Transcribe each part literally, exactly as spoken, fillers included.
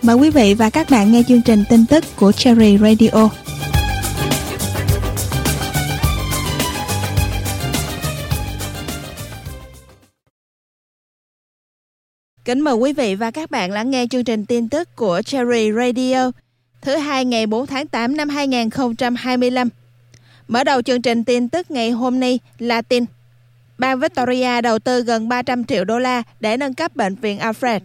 Mời quý vị và các bạn nghe chương trình tin tức của Cherry Radio. Kính mời quý vị và các bạn lắng nghe chương trình tin tức của Cherry Radio thứ hai ngày bốn tháng tám năm hai nghìn không trăm hai mươi lăm. Mở đầu chương trình tin tức ngày hôm nay là tin bang Victoria đầu tư gần ba trăm triệu đô la để nâng cấp bệnh viện Alfred.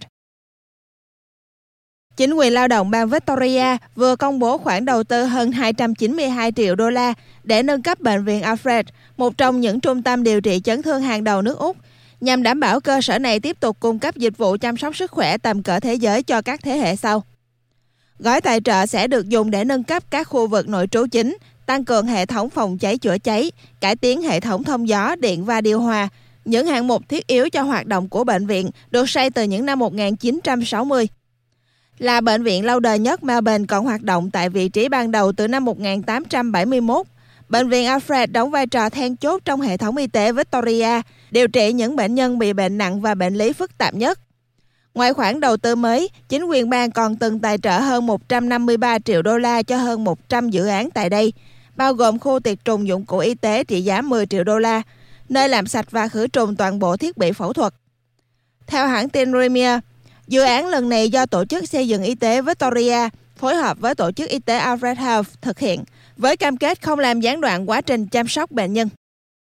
Chính quyền lao động bang Victoria vừa công bố khoản đầu tư hơn hai trăm chín mươi hai triệu đô la để nâng cấp bệnh viện Alfred, một trong những trung tâm điều trị chấn thương hàng đầu nước Úc, nhằm đảm bảo cơ sở này tiếp tục cung cấp dịch vụ chăm sóc sức khỏe tầm cỡ thế giới cho các thế hệ sau. Gói tài trợ sẽ được dùng để nâng cấp các khu vực nội trú chính, tăng cường hệ thống phòng cháy chữa cháy, cải tiến hệ thống thông gió, điện và điều hòa, những hạng mục thiết yếu cho hoạt động của bệnh viện được xây từ những năm một nghìn chín trăm sáu mươi. Là bệnh viện lâu đời nhất Melbourne còn hoạt động tại vị trí ban đầu từ năm một nghìn tám trăm bảy mươi mốt, bệnh viện Alfred đóng vai trò then chốt trong hệ thống y tế Victoria, điều trị những bệnh nhân bị bệnh nặng và bệnh lý phức tạp nhất. Ngoài khoản đầu tư mới, chính quyền bang còn từng tài trợ hơn một trăm năm mươi ba triệu đô la cho hơn một trăm dự án tại đây, bao gồm khu tiệt trùng dụng cụ y tế trị giá mười triệu đô la, nơi làm sạch và khử trùng toàn bộ thiết bị phẫu thuật. Theo hãng tin Premier, dự án lần này do Tổ chức Xây dựng Y tế Victoria phối hợp với Tổ chức Y tế Alfred Health thực hiện, với cam kết không làm gián đoạn quá trình chăm sóc bệnh nhân.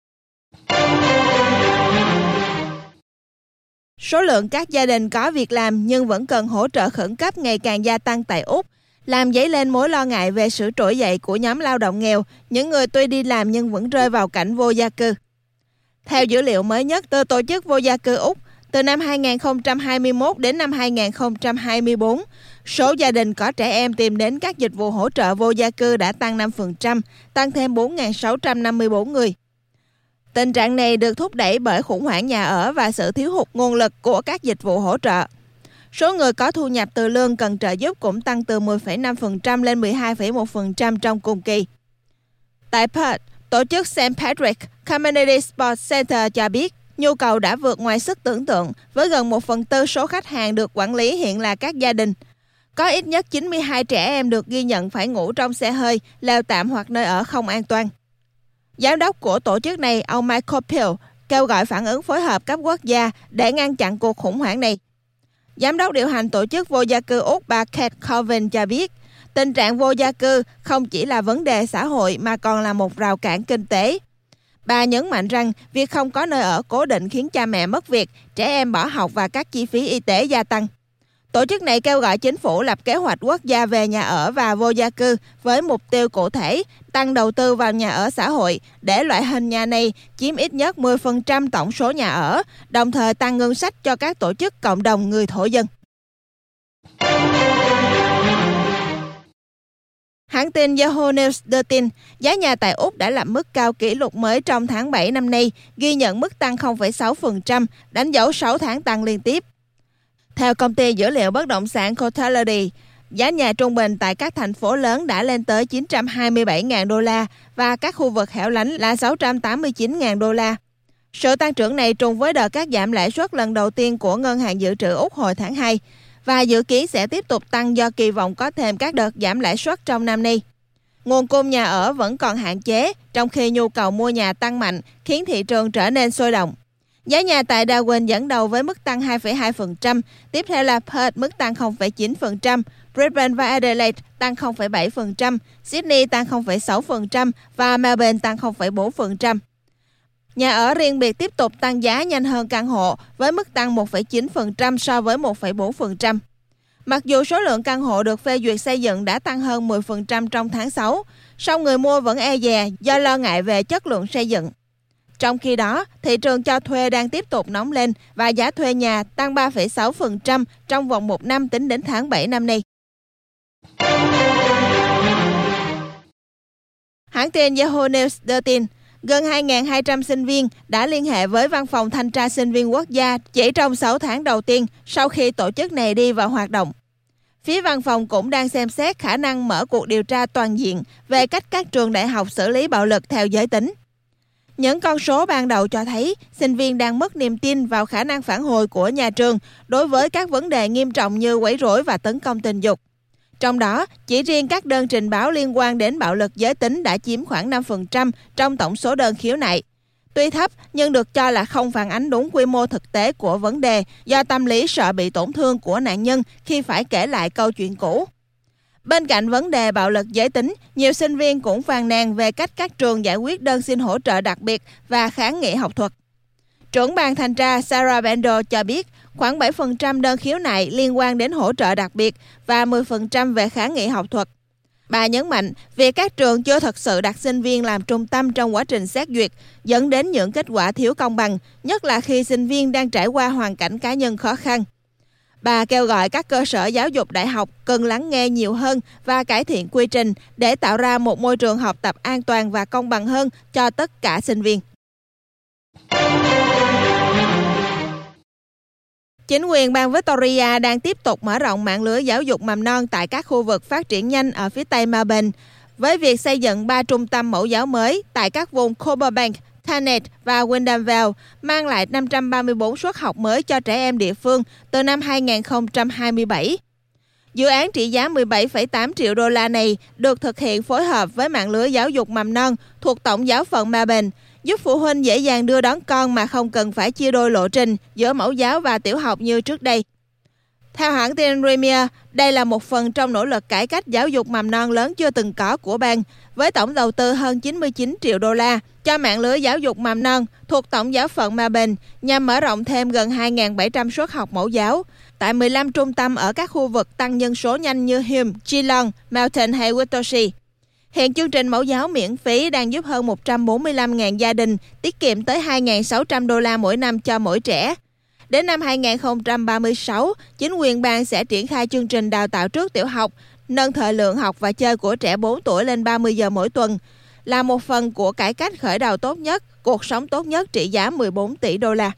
Số lượng các gia đình có việc làm nhưng vẫn cần hỗ trợ khẩn cấp ngày càng gia tăng tại Úc, làm dấy lên mối lo ngại về sự trỗi dậy của nhóm lao động nghèo, những người tuy đi làm nhưng vẫn rơi vào cảnh vô gia cư. Theo dữ liệu mới nhất từ Tổ chức Vô gia cư Úc, từ năm hai nghìn không trăm hai mươi mốt đến năm hai nghìn không trăm hai mươi tư, số gia đình có trẻ em tìm đến các dịch vụ hỗ trợ vô gia cư đã tăng năm phần trăm, tăng thêm bốn nghìn sáu trăm năm mươi tư người. Tình trạng này được thúc đẩy bởi khủng hoảng nhà ở và sự thiếu hụt nguồn lực của các dịch vụ hỗ trợ. Số người có thu nhập từ lương cần trợ giúp cũng tăng từ mười phẩy năm phần trăm lên mười hai phẩy một phần trăm trong cùng kỳ. Tại Perth, tổ chức Saint Patrick Community Sports Center cho biết nhu cầu đã vượt ngoài sức tưởng tượng, với gần một phần tư số khách hàng được quản lý hiện là các gia đình. Có ít nhất chín mươi hai trẻ em được ghi nhận phải ngủ trong xe hơi, lều tạm hoặc nơi ở không an toàn. Giám đốc của tổ chức này, ông Michael Peel, kêu gọi phản ứng phối hợp cấp quốc gia để ngăn chặn cuộc khủng hoảng này. Giám đốc điều hành tổ chức vô gia cư Úc bà Kate Colvin cho biết, tình trạng vô gia cư không chỉ là vấn đề xã hội mà còn là một rào cản kinh tế. Bà nhấn mạnh rằng việc không có nơi ở cố định khiến cha mẹ mất việc, trẻ em bỏ học và các chi phí y tế gia tăng. Tổ chức này kêu gọi chính phủ lập kế hoạch quốc gia về nhà ở và vô gia cư với mục tiêu cụ thể tăng đầu tư vào nhà ở xã hội để loại hình nhà này chiếm ít nhất mười phần trăm tổng số nhà ở, đồng thời tăng ngân sách cho các tổ chức cộng đồng người thổ dân. Hãng tin Yahoo News đưa tin, giá nhà tại Úc đã lập mức cao kỷ lục mới trong tháng bảy năm nay, ghi nhận mức tăng không phẩy sáu phần trăm, đánh dấu sáu tháng tăng liên tiếp. Theo công ty dữ liệu bất động sản Cotality, giá nhà trung bình tại các thành phố lớn đã lên tới chín trăm hai mươi bảy nghìn đô la và các khu vực hẻo lánh là sáu trăm tám mươi chín nghìn đô la. Sự tăng trưởng này trùng với đợt cắt giảm lãi suất lần đầu tiên của Ngân hàng Dự trữ Úc hồi tháng hai và dự kiến sẽ tiếp tục tăng do kỳ vọng có thêm các đợt giảm lãi suất trong năm nay. Nguồn cung nhà ở vẫn còn hạn chế, trong khi nhu cầu mua nhà tăng mạnh khiến thị trường trở nên sôi động. Giá nhà tại Darwin dẫn đầu với mức tăng hai phẩy hai phần trăm, tiếp theo là Perth mức tăng không phẩy chín phần trăm, Brisbane và Adelaide tăng không phẩy bảy phần trăm, Sydney tăng không phẩy sáu phần trăm và Melbourne tăng không phẩy bốn phần trăm. Nhà ở riêng biệt tiếp tục tăng giá nhanh hơn căn hộ với mức tăng một phẩy chín phần trăm so với một phẩy bốn phần trăm. Mặc dù số lượng căn hộ được phê duyệt xây dựng đã tăng hơn mười phần trăm trong tháng sáu, song người mua vẫn e dè do lo ngại về chất lượng xây dựng. Trong khi đó, thị trường cho thuê đang tiếp tục nóng lên và giá thuê nhà tăng ba phẩy sáu phần trăm trong vòng một năm tính đến tháng bảy năm nay. Hãng tin Yahoo News đưa tin, gần hai nghìn hai trăm sinh viên đã liên hệ với Văn phòng Thanh tra Sinh viên Quốc gia chỉ trong sáu tháng đầu tiên sau khi tổ chức này đi vào hoạt động. Phía văn phòng cũng đang xem xét khả năng mở cuộc điều tra toàn diện về cách các trường đại học xử lý bạo lực theo giới tính. Những con số ban đầu cho thấy sinh viên đang mất niềm tin vào khả năng phản hồi của nhà trường đối với các vấn đề nghiêm trọng như quấy rối và tấn công tình dục. Trong đó, chỉ riêng các đơn trình báo liên quan đến bạo lực giới tính đã chiếm khoảng năm phần trăm trong tổng số đơn khiếu nại. Tuy thấp nhưng được cho là không phản ánh đúng quy mô thực tế của vấn đề do tâm lý sợ bị tổn thương của nạn nhân khi phải kể lại câu chuyện cũ. Bên cạnh vấn đề bạo lực giới tính, nhiều sinh viên cũng phàn nàn về cách các trường giải quyết đơn xin hỗ trợ đặc biệt và kháng nghị học thuật. Trưởng ban thanh tra Sarah Bender cho biết khoảng bảy phần trăm đơn khiếu nại liên quan đến hỗ trợ đặc biệt và mười phần trăm về kháng nghị học thuật. Bà nhấn mạnh việc các trường chưa thật sự đặt sinh viên làm trung tâm trong quá trình xét duyệt dẫn đến những kết quả thiếu công bằng, nhất là khi sinh viên đang trải qua hoàn cảnh cá nhân khó khăn. Bà kêu gọi các cơ sở giáo dục đại học cần lắng nghe nhiều hơn và cải thiện quy trình để tạo ra một môi trường học tập an toàn và công bằng hơn cho tất cả sinh viên. Chính quyền bang Victoria đang tiếp tục mở rộng mạng lưới giáo dục mầm non tại các khu vực phát triển nhanh ở phía tây Melbourne, với việc xây dựng ba trung tâm mẫu giáo mới tại các vùng Coburbank, Thanet và Wyndham Vale, mang lại năm trăm ba mươi tư suất học mới cho trẻ em địa phương từ năm hai không hai bảy. Dự án trị giá mười bảy phẩy tám triệu đô la này được thực hiện phối hợp với mạng lưới giáo dục mầm non thuộc Tổng giáo phận Melbourne, giúp phụ huynh dễ dàng đưa đón con mà không cần phải chia đôi lộ trình giữa mẫu giáo và tiểu học như trước đây. Theo hãng tin Premier, đây là một phần trong nỗ lực cải cách giáo dục mầm non lớn chưa từng có của bang, với tổng đầu tư hơn chín mươi chín triệu đô la cho mạng lưới giáo dục mầm non thuộc Tổng giáo phận Melbourne nhằm mở rộng thêm gần hai nghìn bảy trăm suất học mẫu giáo tại mười lăm trung tâm ở các khu vực tăng nhân số nhanh như Hume, Geelong, Melton hay Witoshi. Hiện chương trình mẫu giáo miễn phí đang giúp hơn một trăm bốn mươi lăm nghìn gia đình tiết kiệm tới hai nghìn sáu trăm đô la mỗi năm cho mỗi trẻ. Đến năm hai không ba sáu, chính quyền bang sẽ triển khai chương trình đào tạo trước tiểu học, nâng thời lượng học và chơi của trẻ bốn tuổi lên ba mươi giờ mỗi tuần, là một phần của cải cách khởi đầu tốt nhất, cuộc sống tốt nhất trị giá mười bốn tỷ đô la.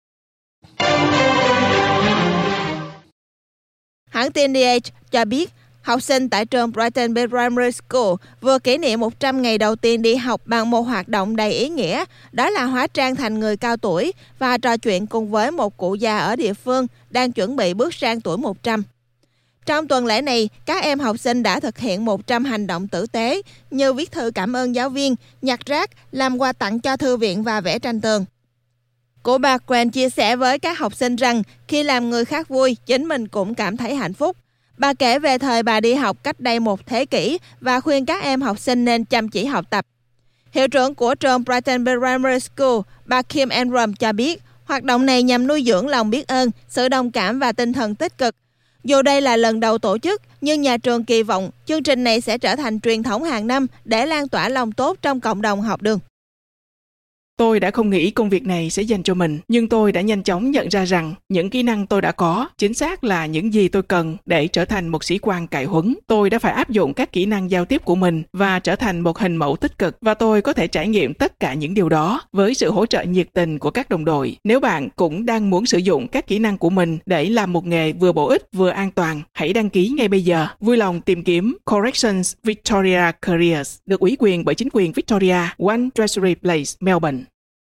Hãng tin The Age cho biết, học sinh tại trường Brighton Primary School vừa kỷ niệm một trăm ngày đầu tiên đi học bằng một hoạt động đầy ý nghĩa, đó là hóa trang thành người cao tuổi và trò chuyện cùng với một cụ già ở địa phương đang chuẩn bị bước sang tuổi một trăm. Trong tuần lễ này, các em học sinh đã thực hiện một trăm hành động tử tế như viết thư cảm ơn giáo viên, nhặt rác, làm quà tặng cho thư viện và vẽ tranh tường. Cô bà Quen chia sẻ với các học sinh rằng khi làm người khác vui, chính mình cũng cảm thấy hạnh phúc. Bà kể về thời bà đi học cách đây một thế kỷ và khuyên các em học sinh nên chăm chỉ học tập. Hiệu trưởng của trường Brighton Primary School, bà Kim Enram cho biết, hoạt động này nhằm nuôi dưỡng lòng biết ơn, sự đồng cảm và tinh thần tích cực. Dù đây là lần đầu tổ chức, nhưng nhà trường kỳ vọng chương trình này sẽ trở thành truyền thống hàng năm để lan tỏa lòng tốt trong cộng đồng học đường. Tôi đã không nghĩ công việc này sẽ dành cho mình, nhưng tôi đã nhanh chóng nhận ra rằng những kỹ năng tôi đã có chính xác là những gì tôi cần để trở thành một sĩ quan cải huấn. Tôi đã phải áp dụng các kỹ năng giao tiếp của mình và trở thành một hình mẫu tích cực, và tôi có thể trải nghiệm tất cả những điều đó với sự hỗ trợ nhiệt tình của các đồng đội. Nếu bạn cũng đang muốn sử dụng các kỹ năng của mình để làm một nghề vừa bổ ích vừa an toàn, hãy đăng ký ngay bây giờ. Vui lòng tìm kiếm Corrections Victoria Careers, được ủy quyền bởi chính quyền Victoria, One Treasury Place, Melbourne.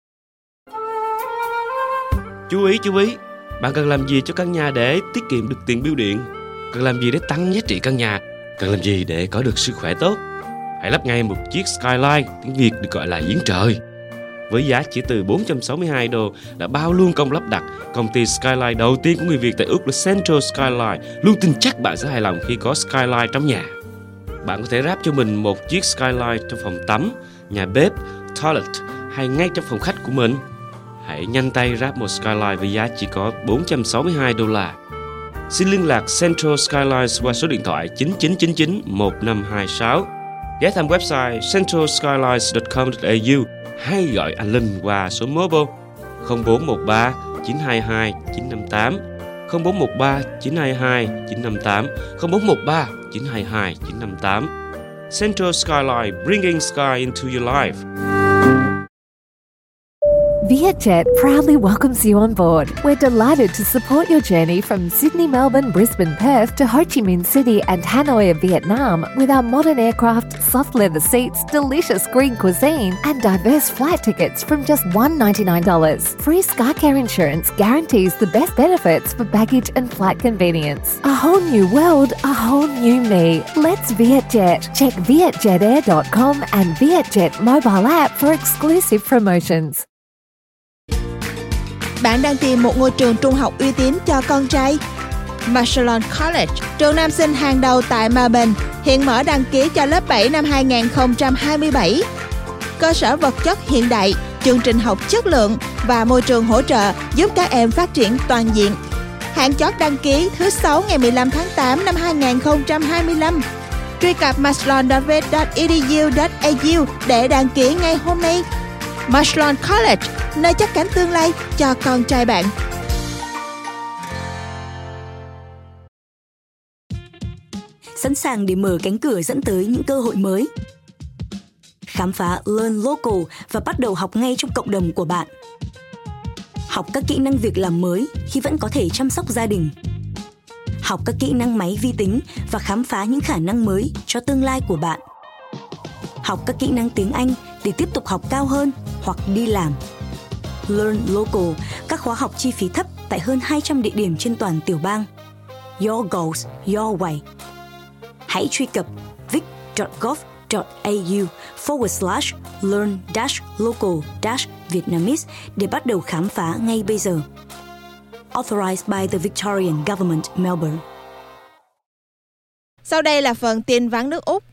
Chú ý, chú ý, bạn cần làm gì cho căn nhà để tiết kiệm được tiền bill điện? Cần làm gì để tăng giá trị căn nhà? Cần làm gì để có được sức khỏe tốt? Hãy lắp ngay một chiếc Skyline, tiếng Việt được gọi là giếng trời. Với giá chỉ từ bốn trăm sáu mươi hai đô là bao luôn công lắp đặt, công ty Skyline đầu tiên của người Việt tại Úc là Central Skyline luôn tin chắc bạn sẽ hài lòng khi có Skyline trong nhà. Bạn có thể ráp cho mình một chiếc Skyline trong phòng tắm, nhà bếp, toilet hay ngay trong phòng khách của mình. Hãy nhanh tay ráp một Skyline với giá chỉ có bốn trăm sáu mươi hai đô la. Xin liên lạc Central Skylines qua số điện thoại chín chín chín chín một năm hai sáu. Ghé thăm website central skylines chấm com chấm a u hay gọi anh Linh qua số mobile không bốn một ba chín hai hai chín năm tám, không bốn một ba chín hai hai chín năm tám, không bốn một ba chín hai hai chín năm tám. Central Skyline, bringing sky into your life. Vietjet proudly welcomes you on board. We're delighted to support your journey from Sydney, Melbourne, Brisbane, Perth to Ho Chi Minh City and Hanoi of Vietnam with our modern aircraft, soft leather seats, delicious green cuisine and diverse flight tickets from just one hundred ninety-nine dollars. Free SkyCare insurance guarantees the best benefits for baggage and flight convenience. A whole new world, a whole new me. Let's Vietjet. Check vietjet air dot com and Vietjet mobile app for exclusive promotions. Bạn đang tìm một ngôi trường trung học uy tín cho con trai? Marshallon College, trường nam sinh hàng đầu tại Melbourne, hiện mở đăng ký cho lớp bảy năm hai không hai bảy. Cơ sở vật chất hiện đại, chương trình học chất lượng và môi trường hỗ trợ giúp các em phát triển toàn diện. Hạn chót đăng ký thứ sáu ngày mười lăm tháng tám năm hai không hai lăm. Truy cập marshallon chấm viet chấm e d u chấm a u để đăng ký ngay hôm nay. Marshallon College, nơi chắc chắn tương lai cho con trai bạn. Sẵn sàng để mở cánh cửa dẫn tới những cơ hội mới. Khám phá Learn Local và bắt đầu học ngay trong cộng đồng của bạn. Học các kỹ năng việc làm mới khi vẫn có thể chăm sóc gia đình. Học các kỹ năng máy vi tính và khám phá những khả năng mới cho tương lai của bạn. Học các kỹ năng tiếng Anh để tiếp tục học cao hơn hoặc đi làm. Learn Local, các khóa học chi phí thấp tại hơn hai trăm địa điểm trên toàn tiểu bang. Your goals, your way. Hãy truy cập vic chấm gov chấm a u forward slash learn dash local dash Vietnamese để bắt đầu khám phá ngay bây giờ. Authorized by the Victorian Government, Melbourne. Sau đây là phần tin vắn nước Úc.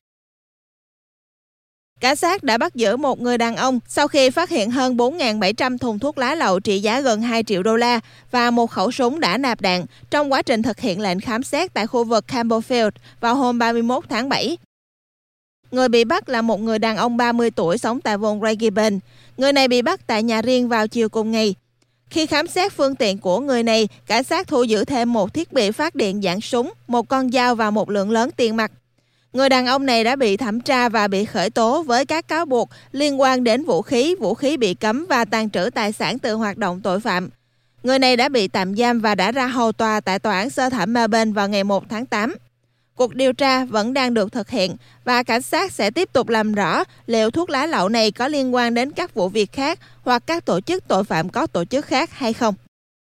Cảnh sát đã bắt giữ một người đàn ông sau khi phát hiện hơn bốn nghìn bảy trăm thùng thuốc lá lậu trị giá gần hai triệu đô la và một khẩu súng đã nạp đạn trong quá trình thực hiện lệnh khám xét tại khu vực Campbellfield vào hôm ba mươi mốt tháng bảy. Người bị bắt là một người đàn ông ba mươi tuổi sống tại vùng Craigieburn. Người này bị bắt tại nhà riêng vào chiều cùng ngày. Khi khám xét phương tiện của người này, cảnh sát thu giữ thêm một thiết bị phát điện dạng súng, một con dao và một lượng lớn tiền mặt. Người đàn ông này đã bị thẩm tra và bị khởi tố với các cáo buộc liên quan đến vũ khí, vũ khí bị cấm và tàng trữ tài sản từ hoạt động tội phạm. Người này đã bị tạm giam và đã ra hầu tòa tại tòa án sơ thẩm Melbourne vào ngày một tháng tám. Cuộc điều tra vẫn đang được thực hiện và cảnh sát sẽ tiếp tục làm rõ liệu thuốc lá lậu này có liên quan đến các vụ việc khác hoặc các tổ chức tội phạm có tổ chức khác hay không.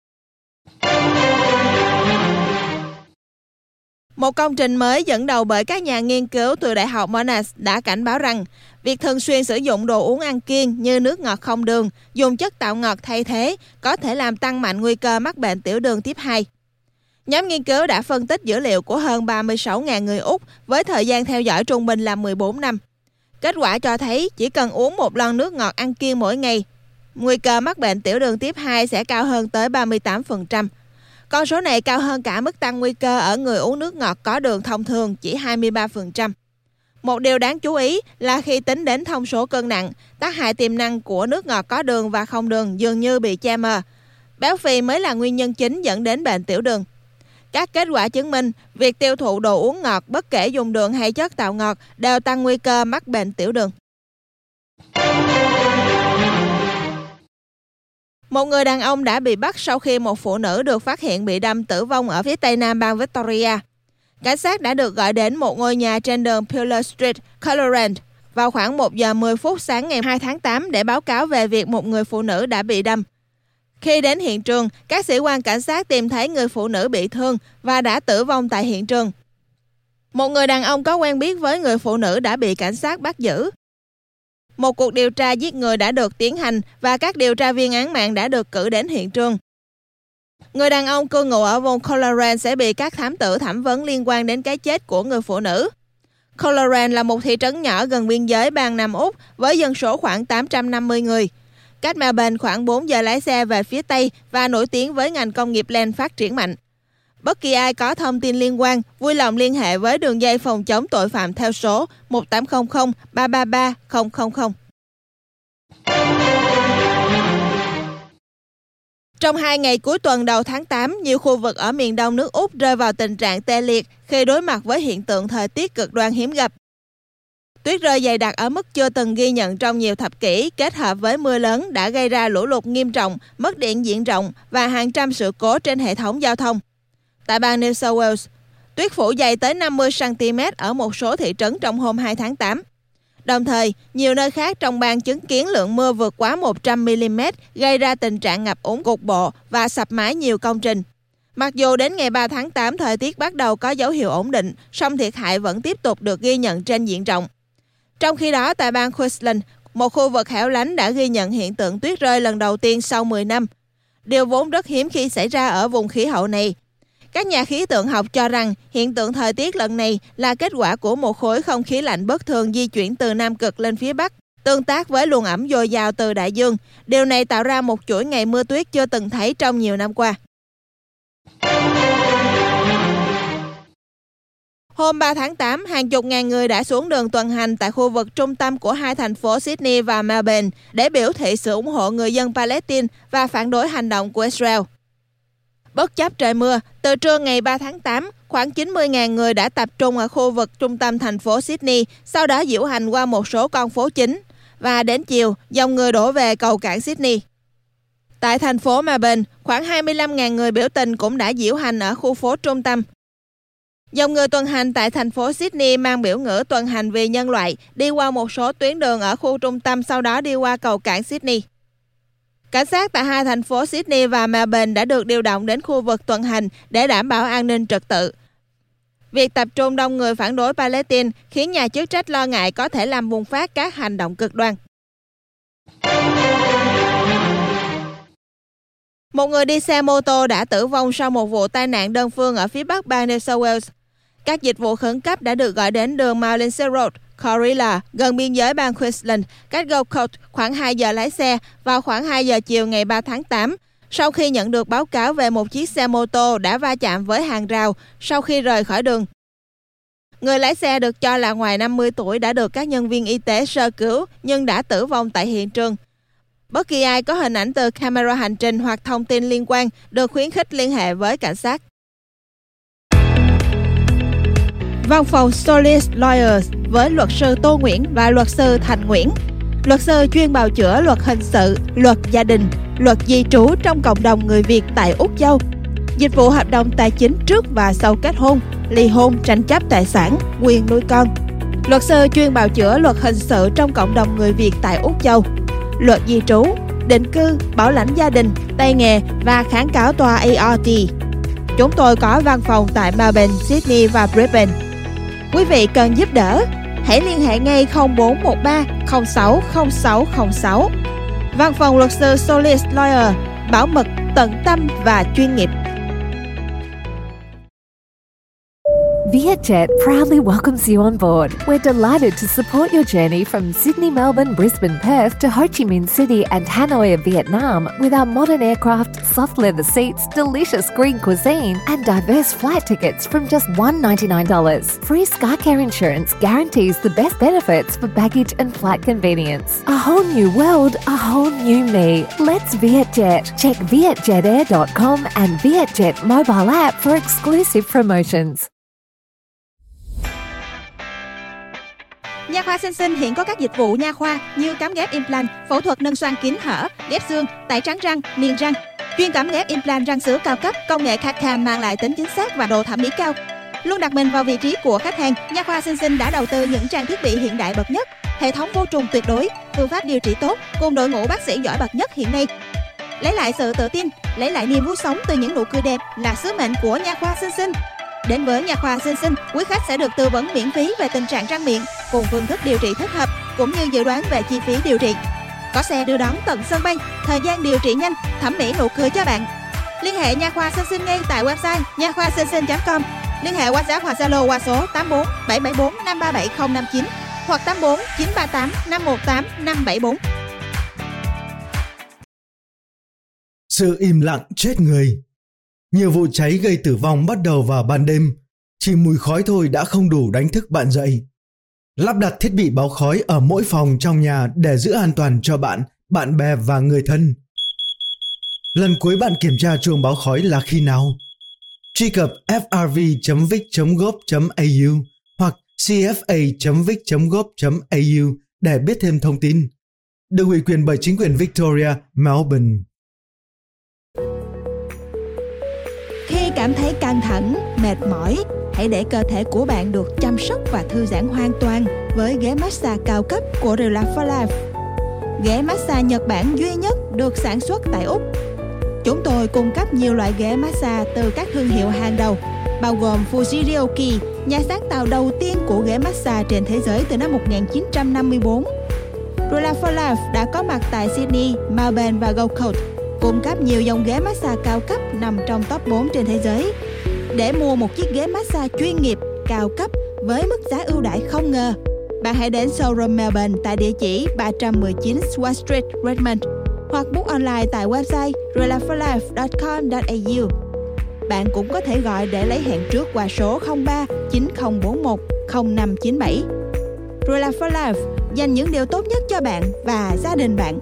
Một công trình mới dẫn đầu bởi các nhà nghiên cứu từ Đại học Monash đã cảnh báo rằng việc thường xuyên sử dụng đồ uống ăn kiêng như nước ngọt không đường, dùng chất tạo ngọt thay thế có thể làm tăng mạnh nguy cơ mắc bệnh tiểu đường tiếp hai. Nhóm nghiên cứu đã phân tích dữ liệu của hơn ba mươi sáu nghìn người Úc với thời gian theo dõi trung bình là mười bốn năm. Kết quả cho thấy chỉ cần uống một lon nước ngọt ăn kiêng mỗi ngày, nguy cơ mắc bệnh tiểu đường tiếp hai sẽ cao hơn tới ba mươi tám phần trăm. Con số này cao hơn cả mức tăng nguy cơ ở người uống nước ngọt có đường thông thường chỉ hai mươi ba phần trăm. Một điều đáng chú ý là khi tính đến thông số cân nặng, tác hại tiềm năng của nước ngọt có đường và không đường dường như bị che mờ. Béo phì mới là nguyên nhân chính dẫn đến bệnh tiểu đường. Các kết quả chứng minh việc tiêu thụ đồ uống ngọt bất kể dùng đường hay chất tạo ngọt đều tăng nguy cơ mắc bệnh tiểu đường. Một người đàn ông đã bị bắt sau khi một phụ nữ được phát hiện bị đâm tử vong ở phía tây nam bang Victoria. Cảnh sát đã được gọi đến một ngôi nhà trên đường Pillar Street, Colorado vào khoảng một giờ mười phút sáng ngày hai tháng tám để báo cáo về việc một người phụ nữ đã bị đâm. Khi đến hiện trường, các sĩ quan cảnh sát tìm thấy người phụ nữ bị thương và đã tử vong tại hiện trường. Một người đàn ông có quen biết với người phụ nữ đã bị cảnh sát bắt giữ. Một cuộc điều tra giết người đã được tiến hành và các điều tra viên án mạng đã được cử đến hiện trường. Người đàn ông cư ngụ ở vùng Colorado sẽ bị các thám tử thẩm vấn liên quan đến cái chết của người phụ nữ. Colorado là một thị trấn nhỏ gần biên giới bang Nam Úc với dân số khoảng tám trăm năm mươi người. Cách Melbourne khoảng bốn giờ lái xe về phía Tây và nổi tiếng với ngành công nghiệp len phát triển mạnh. Bất kỳ ai có thông tin liên quan, vui lòng liên hệ với đường dây phòng chống tội phạm theo số một tám không không ba ba ba không không không. Trong hai ngày cuối tuần đầu tháng tám, nhiều khu vực ở miền đông nước Úc rơi vào tình trạng tê liệt khi đối mặt với hiện tượng thời tiết cực đoan hiếm gặp. Tuyết rơi dày đặc ở mức chưa từng ghi nhận trong nhiều thập kỷ kết hợp với mưa lớn đã gây ra lũ lụt nghiêm trọng, mất điện diện rộng và hàng trăm sự cố trên hệ thống giao thông. Tại bang New South Wales, tuyết phủ dày tới năm mươi xăng-ti-mét ở một số thị trấn trong hôm hai tháng tám. Đồng thời, nhiều nơi khác trong bang chứng kiến lượng mưa vượt quá một trăm mi-li-mét, gây ra tình trạng ngập úng cục bộ và sập mái nhiều công trình. Mặc dù đến ngày ba tháng tám thời tiết bắt đầu có dấu hiệu ổn định, song thiệt hại vẫn tiếp tục được ghi nhận trên diện rộng. Trong khi đó, tại bang Queensland, một khu vực hẻo lánh đã ghi nhận hiện tượng tuyết rơi lần đầu tiên sau mười năm. Điều vốn rất hiếm khi xảy ra ở vùng khí hậu này. Các nhà khí tượng học cho rằng hiện tượng thời tiết lần này là kết quả của một khối không khí lạnh bất thường di chuyển từ Nam Cực lên phía Bắc, tương tác với luồng ẩm dồi dào từ đại dương. Điều này tạo ra một chuỗi ngày mưa tuyết chưa từng thấy trong nhiều năm qua. Hôm ba tháng tám, hàng chục ngàn người đã xuống đường tuần hành tại khu vực trung tâm của hai thành phố Sydney và Melbourne để biểu thị sự ủng hộ người dân Palestine và phản đối hành động của Israel. Bất chấp trời mưa, từ trưa ngày ba tháng tám, khoảng chín mươi nghìn người đã tập trung ở khu vực trung tâm thành phố Sydney, sau đó diễu hành qua một số con phố chính. Và đến chiều, dòng người đổ về cầu cảng Sydney. Tại thành phố Melbourne, khoảng hai mươi lăm nghìn người biểu tình cũng đã diễu hành ở khu phố trung tâm. Dòng người tuần hành tại thành phố Sydney mang biểu ngữ tuần hành vì nhân loại, đi qua một số tuyến đường ở khu trung tâm, sau đó đi qua cầu cảng Sydney. Cảnh sát tại hai thành phố Sydney và Melbourne đã được điều động đến khu vực tuần hành để đảm bảo an ninh trật tự. Việc tập trung đông người phản đối Palestine khiến nhà chức trách lo ngại có thể làm bùng phát các hành động cực đoan. Một người đi xe mô tô đã tử vong sau một vụ tai nạn đơn phương ở phía bắc bang New South Wales. Các dịch vụ khẩn cấp đã được gọi đến đường Malinsey Road, Corilla, gần biên giới bang Queensland, cách Gold Coast khoảng hai giờ lái xe vào khoảng hai giờ chiều ngày ba tháng tám, sau khi nhận được báo cáo về một chiếc xe mô tô đã va chạm với hàng rào sau khi rời khỏi đường. Người lái xe được cho là ngoài năm mươi tuổi đã được các nhân viên y tế sơ cứu nhưng đã tử vong tại hiện trường. Bất kỳ ai có hình ảnh từ camera hành trình hoặc thông tin liên quan được khuyến khích liên hệ với cảnh sát. Văn phòng Solis Lawyers với luật sư Tô Nguyễn và luật sư Thành Nguyễn. Luật sư chuyên bào chữa luật hình sự, luật gia đình, luật di trú trong cộng đồng người Việt tại Úc Châu. Dịch vụ hợp đồng tài chính trước và sau kết hôn, ly hôn, tranh chấp tài sản, quyền nuôi con. Luật sư chuyên bào chữa luật hình sự trong cộng đồng người Việt tại Úc Châu. Luật di trú, định cư, bảo lãnh gia đình, tay nghề và kháng cáo tòa a rờ tê. Chúng tôi có văn phòng tại Melbourne, Sydney và Brisbane. Quý vị cần giúp đỡ, hãy liên hệ ngay không bốn một ba không sáu không sáu không sáu. Văn phòng luật sư Solis Lawyer, bảo mật, tận tâm và chuyên nghiệp. Vietjet proudly welcomes you on board. We're delighted to support your journey from Sydney, Melbourne, Brisbane, Perth to Ho Chi Minh City and Hanoi, Vietnam with our modern aircraft, soft leather seats, delicious green cuisine and diverse flight tickets from just one hundred ninety-nine dollars. Free SkyCare insurance guarantees the best benefits for baggage and flight convenience. A whole new world, a whole new me. Let's Vietjet. Check vietjet air dot com and Vietjet mobile app for exclusive promotions. Nha khoa Sinh Sinh hiện có các dịch vụ nha khoa như cắm ghép implant, phẫu thuật nâng xoang kín hở, ghép xương, tẩy trắng răng, niềng răng. Chuyên cắm ghép implant răng sữa cao cấp, công nghệ ca ca mang lại tính chính xác và độ thẩm mỹ cao. Luôn đặt mình vào vị trí của khách hàng, Nha khoa Sinh Sinh đã đầu tư những trang thiết bị hiện đại bậc nhất, hệ thống vô trùng tuyệt đối, phương pháp điều trị tốt cùng đội ngũ bác sĩ giỏi bậc nhất hiện nay. Lấy lại sự tự tin, lấy lại niềm vui sống từ những nụ cười đẹp là sứ mệnh của Nha khoa Sinh Sinh. Đến với Nha khoa Sinh Sinh, quý khách sẽ được tư vấn miễn phí về tình trạng răng miệng, cùng phương thức điều trị thích hợp, cũng như dự đoán về chi phí điều trị. Có xe đưa đón tận sân bay, thời gian điều trị nhanh, thẩm mỹ nụ cười cho bạn. Liên hệ Nha khoa Sinh Sinh ngay tại website nha khoa sinh sinh chấm com. Liên hệ WhatsApp hoặc Zalo qua số tám bốn bảy bảy bốn năm ba bảy không năm chín hoặc tám bốn chín ba tám năm một tám năm bảy bốn. Sự im lặng chết người. Nhiều vụ cháy gây tử vong bắt đầu vào ban đêm, chỉ mùi khói thôi đã không đủ đánh thức bạn dậy. Lắp đặt thiết bị báo khói ở mỗi phòng trong nhà để giữ an toàn cho bạn, bạn bè và người thân. Lần cuối bạn kiểm tra chuông báo khói là khi nào? Truy cập f r v chấm vic chấm gov chấm a u hoặc c f a chấm vic chấm gov chấm a u để biết thêm thông tin. Được ủy quyền bởi chính quyền Victoria, Melbourne. Khi cảm thấy căng thẳng, mệt mỏi, hãy để cơ thể của bạn được chăm sóc và thư giãn hoàn toàn với ghế massage cao cấp của Relax for Life. Ghế massage Nhật Bản duy nhất được sản xuất tại Úc. Chúng tôi cung cấp nhiều loại ghế massage từ các thương hiệu hàng đầu, bao gồm Fuji Ryoki, nhà sáng tạo đầu tiên của ghế massage trên thế giới từ năm một nghìn chín trăm năm mươi tư. Relax for Life đã có mặt tại Sydney, Melbourne và Gold Coast, cung cấp nhiều dòng ghế massage cao cấp nằm trong top bốn trên thế giới. Để mua một chiếc ghế massage chuyên nghiệp, cao cấp với mức giá ưu đãi không ngờ, bạn hãy đến showroom Melbourne tại địa chỉ ba trăm mười chín Swan Street, Redmond, hoặc book online tại website relax for life chấm com chấm a u. Bạn cũng có thể gọi để lấy hẹn trước qua số không ba chín không bốn một không năm chín bảy. Relax for Life dành những điều tốt nhất cho bạn và gia đình bạn.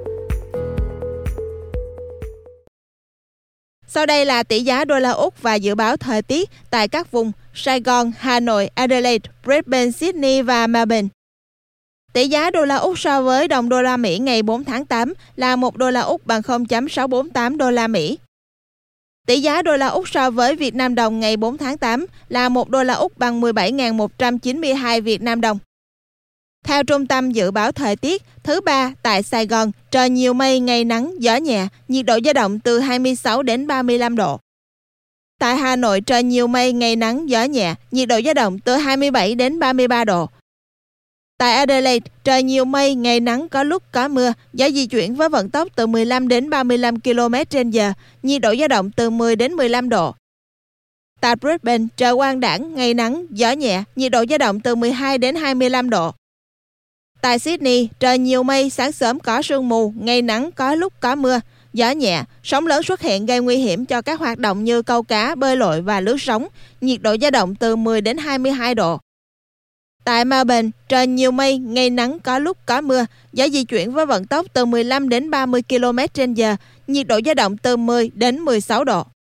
Sau đây là tỷ giá đô la Úc và dự báo thời tiết tại các vùng Sài Gòn, Hà Nội, Adelaide, Brisbane, Sydney và Melbourne. Tỷ giá đô la Úc so với đồng đô la Mỹ ngày bốn tháng tám là một đô la Úc bằng không phẩy sáu bốn tám đô la Mỹ. Tỷ giá đô la Úc so với Việt Nam đồng ngày bốn tháng tám là một đô la Úc bằng mười bảy nghìn một trăm chín mươi hai Việt Nam đồng. Theo Trung tâm Dự báo Thời tiết, thứ ba tại Sài Gòn, trời nhiều mây, ngày nắng, gió nhẹ, nhiệt độ dao động từ hai mươi sáu đến ba mươi lăm độ. Tại Hà Nội, trời nhiều mây, ngày nắng, gió nhẹ, nhiệt độ dao động từ hai mươi bảy đến ba mươi ba độ. Tại Adelaide, trời nhiều mây, ngày nắng, có lúc có mưa, gió di chuyển với vận tốc từ mười lăm đến ba mươi lăm ki lô mét trên giờ, nhiệt độ dao động từ mười đến mười lăm độ. Tại Brisbane, trời quang đãng, ngày nắng, gió nhẹ, nhiệt độ dao động từ mười hai đến hai mươi lăm độ. Tại Sydney, trời nhiều mây, sáng sớm có sương mù, ngày nắng, có lúc có mưa, gió nhẹ, sóng lớn xuất hiện gây nguy hiểm cho các hoạt động như câu cá, bơi lội và lướt sóng, nhiệt độ dao động từ mười đến hai mươi hai độ. Tại Melbourne, trời nhiều mây, ngày nắng, có lúc có mưa, gió di chuyển với vận tốc từ mười lăm đến ba mươi ki lô mét trên giờ, nhiệt độ dao động từ mười đến mười sáu độ.